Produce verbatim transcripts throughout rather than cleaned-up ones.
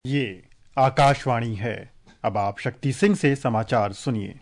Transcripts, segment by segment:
ये आकाशवाणी है। अब आप शक्ति सिंह से समाचार सुनिए।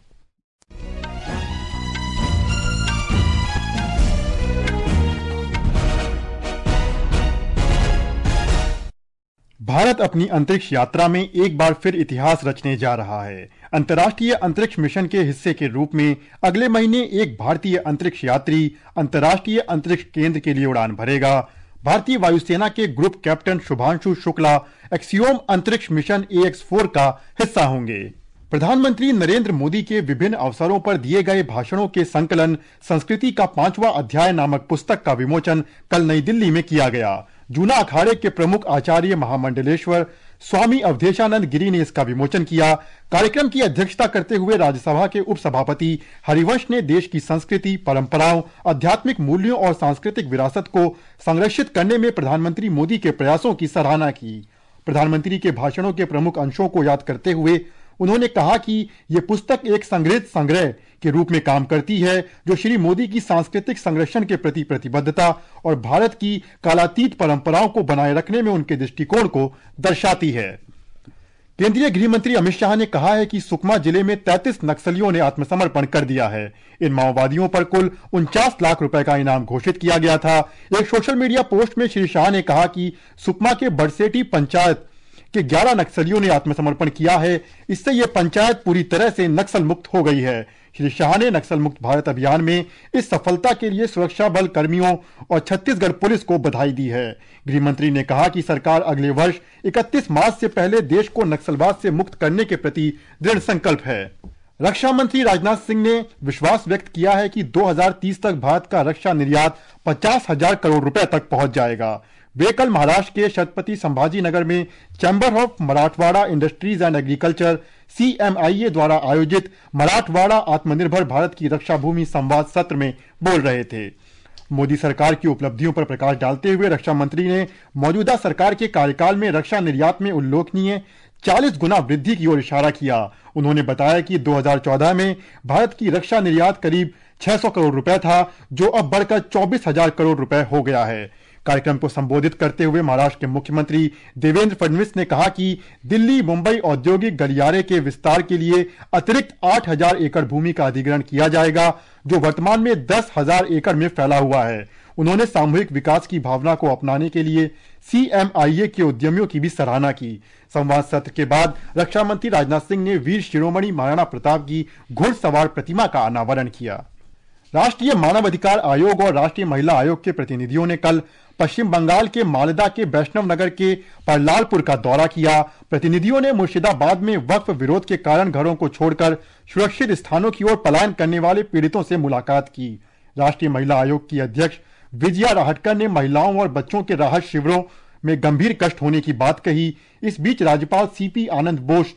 भारत अपनी अंतरिक्ष यात्रा में एक बार फिर इतिहास रचने जा रहा है। अंतर्राष्ट्रीय अंतरिक्ष मिशन के हिस्से के रूप में अगले महीने एक भारतीय अंतरिक्ष यात्री अंतर्राष्ट्रीय अंतरिक्ष केंद्र के लिए उड़ान भरेगा। भारतीय वायुसेना के group captain Shubhanshu Shukla Axiom अंतरिक्ष मिशन ए एक्स फोर का हिस्सा होंगे। प्रधानमंत्री नरेंद्र मोदी के विभिन्न अवसरों पर दिए गए भाषणों के संकलन संस्कृति का पांचवा अध्याय नामक पुस्तक का विमोचन कल नई दिल्ली में किया गया। जूना अखाड़े के प्रमुख आचार्य महामंडलेश्वर स्वामी अवधेशानंद गिरी ने इसका विमोचन किया। कार्यक्रम की अध्यक्षता करते हुए राज्यसभा के उपसभापति हरिवंश ने देश की संस्कृति, परंपराओं, आध्यात्मिक मूल्यों और सांस्कृतिक विरासत को संरक्षित करने में प्रधानमंत्री मोदी के प्रयासों की सराहना की। प्रधानमंत्री के भाषणों के प्रमुख अंशों को याद करते हुए उन्होंने कहा कि ये पुस्तक एक संग्रहित संग्रह के रूप में काम करती है जो श्री मोदी की सांस्कृतिक संरक्षण के प्रति प्रतिबद्धता और भारत की कालातीत परंपराओं को बनाए रखने में उनके दृष्टिकोण को दर्शाती है। केंद्रीय गृह मंत्री अमित शाह ने कहा है कि सुकमा जिले में तैंतीस नक्सलियों ने आत्मसमर्पण कर दिया है। इन माओवादियों पर कुल उनचास लाख रुपए का इनाम घोषित किया गया था। एक सोशल मीडिया पोस्ट में श्री शाह ने कहा कि सुकमा के बड़सेठी पंचायत के ग्यारह नक्सलियों ने आत्मसमर्पण किया है। इससे यह पंचायत पूरी तरह से नक्सल मुक्त हो गई है। श्री शाह ने नक्सल मुक्त भारत अभियान में इस सफलता के लिए सुरक्षा बल कर्मियों और छत्तीसगढ़ पुलिस को बधाई दी है। गृह मंत्री ने कहा कि सरकार अगले वर्ष इकतीस मार्च से पहले देश को नक्सलवाद से मुक्त करने के प्रति दृढ़ संकल्प है। रक्षा मंत्री राजनाथ सिंह ने विश्वास व्यक्त किया है कि दो हज़ार तीस तक भारत का रक्षा निर्यात पचास हजार करोड़ रुपए तक पहुंच जाएगा। वे कल महाराष्ट्र के छत्रपति संभाजी नगर में chamber of Marathwada industries and agriculture C M I A द्वारा आयोजित मराठवाड़ा आत्मनिर्भर भारत की रक्षा भूमि संवाद सत्र में बोल रहे थे। मोदी सरकार की उपलब्धियों पर प्रकाश डालते हुए रक्षा मंत्री ने मौजूदा सरकार के कार्यकाल में रक्षा निर्यात में उल्लेखनीय चालीस गुना वृद्धि की ओर इशारा किया। उन्होंने बताया कि दो हज़ार चौदह में भारत की रक्षा निर्यात करीब छह सौ करोड़ रुपए था, जो अब बढ़कर चौबीस हजार करोड़ रुपए हो गया है। कार्यक्रम को संबोधित करते हुए महाराष्ट्र के मुख्यमंत्री देवेंद्र फडणवीस ने कहा कि दिल्ली मुंबई औद्योगिक गलियारे के विस्तार के लिए अतिरिक्त आठ हजार एकड़ भूमि का अधिग्रहण किया जाएगा, जो वर्तमान में दस हजार एकड़ में फैला हुआ है। उन्होंने सामूहिक विकास की भावना को अपनाने के लिए सी एम आई ए के उद्यमियों की भी सराहना की। संवाद सत्र के बाद रक्षा मंत्री राजनाथ सिंह ने वीर शिरोमणि महाराणा प्रताप की घुड़सवार प्रतिमा का अनावरण किया। राष्ट्रीय मानवाधिकार आयोग और राष्ट्रीय महिला आयोग के प्रतिनिधियों ने कल पश्चिम बंगाल के मालदा के वैष्णव नगर के परलालपुर का दौरा किया। प्रतिनिधियों ने मुर्शिदाबाद में वक्फ विरोध के कारण घरों को छोड़कर सुरक्षित स्थानों की ओर पलायन करने वाले पीड़ितों से मुलाकात की। राष्ट्रीय महिला आयोग की अध्यक्ष विजया राहटकर ने महिलाओं और बच्चों के राहत शिविरों में गंभीर कष्ट होने की बात कही। इस बीच राज्यपाल सी पी आनंद बोस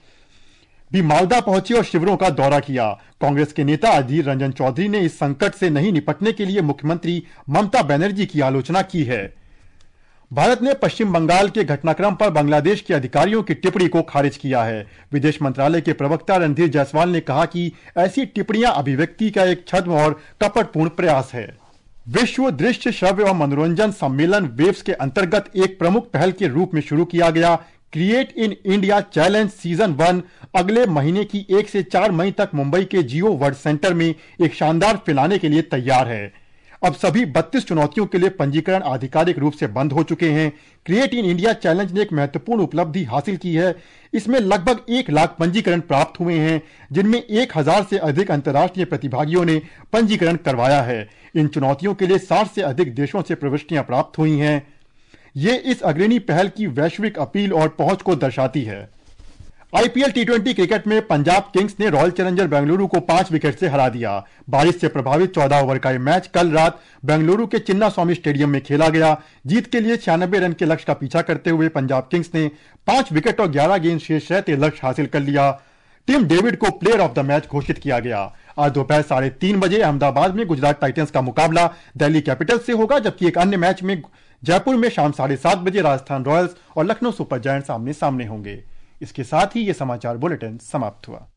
भी मालदा पहुंचे और शिविरों का दौरा किया। कांग्रेस के नेता अधीर रंजन चौधरी ने इस संकट से नहीं निपटने के लिए मुख्यमंत्री ममता बनर्जी की आलोचना की है। भारत ने पश्चिम बंगाल के घटनाक्रम पर बांग्लादेश के अधिकारियों की टिप्पणी को खारिज किया है। विदेश मंत्रालय के प्रवक्ता रणधीर जायसवाल ने कहा कि ऐसी टिप्पणियां अभिव्यक्ति का एक छद्म और कपटपूर्ण प्रयास है। विश्व दृश्य श्रव्य और मनोरंजन सम्मेलन वेव्स के अंतर्गत एक प्रमुख पहल के रूप में शुरू किया गया create in India challenge season one अगले महीने की एक से चार मई तक मुंबई के जियो वर्ल्ड सेंटर में एक शानदार फिनाले के लिए तैयार है। अब सभी बत्तीस चुनौतियों के लिए पंजीकरण आधिकारिक रूप से बंद हो चुके हैं। क्रिएट इन इंडिया चैलेंज ने एक महत्वपूर्ण उपलब्धि हासिल की है। इसमें लगभग एक लाख पंजीकरण प्राप्त हुए हैं, जिनमें एक हजार से अधिक अंतर्राष्ट्रीय प्रतिभागियों ने पंजीकरण करवाया है। इन चुनौतियों के लिए साठ से अधिक देशों से प्रविष्टियां प्राप्त हुई हैं। ये इस अग्रणी पहल की वैश्विक अपील और पहुंच को दर्शाती है। I P L T twenty cricket में पंजाब किंग्स ने रॉयल चैलेंजर बेंगलुरु को पांच विकेट से हरा दिया। बारिश से प्रभावित चौदह ओवर का यह मैच कल रात बेंगलुरु के चिन्ना स्वामी स्टेडियम में खेला गया। जीत के लिए छियानबे रन के लक्ष्य का पीछा करते हुए पंजाब किंग्स ने पांच विकेट और ग्यारह गेंद शेष रहते लक्ष्य हासिल कर लिया। टिम डेविड को प्लेयर ऑफ द मैच घोषित किया गया। आज दोपहर साढ़े तीन बजे अहमदाबाद में गुजरात टाइटंस का मुकाबला दिल्ली कैपिटल्स से होगा, जबकि एक अन्य मैच में जयपुर में शाम साढ़े सात बजे राजस्थान रॉयल्स और लखनऊ सुपर जायंट्स आमने सामने होंगे। इसके साथ ही ये समाचार बुलेटिन समाप्त हुआ।